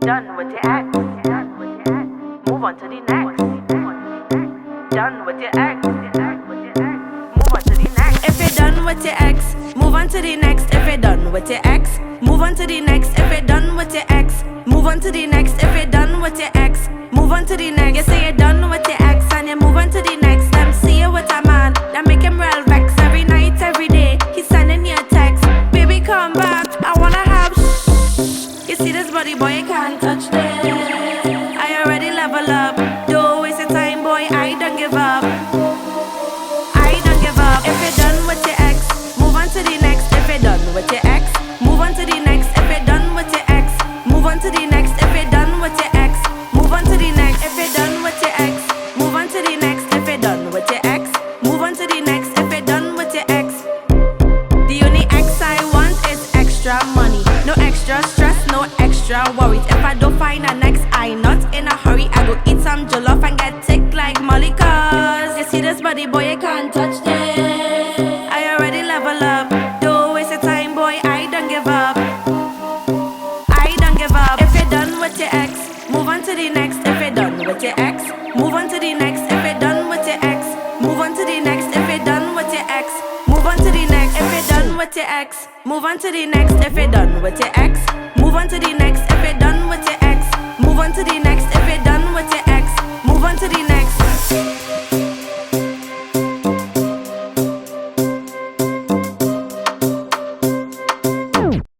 done with your ex, move on to the next. Done with your ex, move on to the next. If you're done with your ex, move on to the next. If you're done with your ex, move on to the next. If you're done with your ex, move on to the next. If you're done with your ex, move on to the next. You say you're done with your ex and you move on to the next. Them see you with a man that make him real vex. Every night, every day, he's sending you a text. Baby, come back, I wanna have You see this body, boy, you can't touch this. I already level up. Don't waste your time, boy, I don't give up. I don't give up. If you're done with your ex, move on to the next. If you're done with your ex, move on to the next. If you're done with your ex, move on to the next. If you're done with your ex, move on to the next. If you're done with your ex, move on to the next. If you're done with your ex, move on to the next. If you're done with your ex, the only ex I want is extra money. No extra stress, no extra worries. If I don't find a next, I not in a hurry. I go eat some jollof and get thick like Molly. Cause you see this body, boy, you can't touch this. I already level up. Don't waste your time, boy, I don't give up. I don't give up. If you're done with your ex, move on to the next. If you're done with your ex, move on to the next. If you're done with your ex, move on to the next. If you're done with your ex, move on to the next. If you're done with your ex, move on to the next. If you're done with your ex, move on to the next. If you're done with your ex, move on to the next.